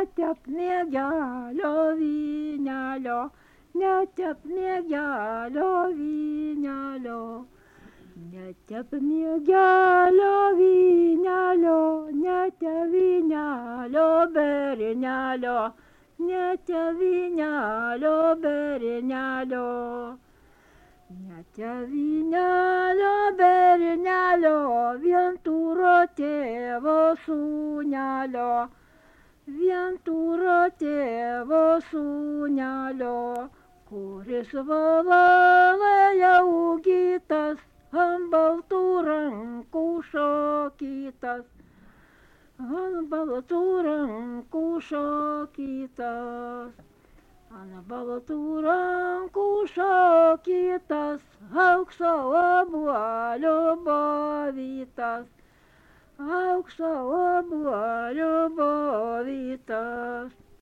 netep miegelio vynelio, netep miegelio vynelio. Netep miegelio vynelio, netep vynelio bernelio, netep vynelio bernelio. Netep vynelio bernelio, vien turo tėvo sūnelio, vien turo tėvo sūnelio, kuris valalai jau gytas, ant baltų rankų šokytas, ant baltų rankų šokytas. Ant baltų rankų šokytas, aukso obuolio bovytas, aukso obuolio bovytas.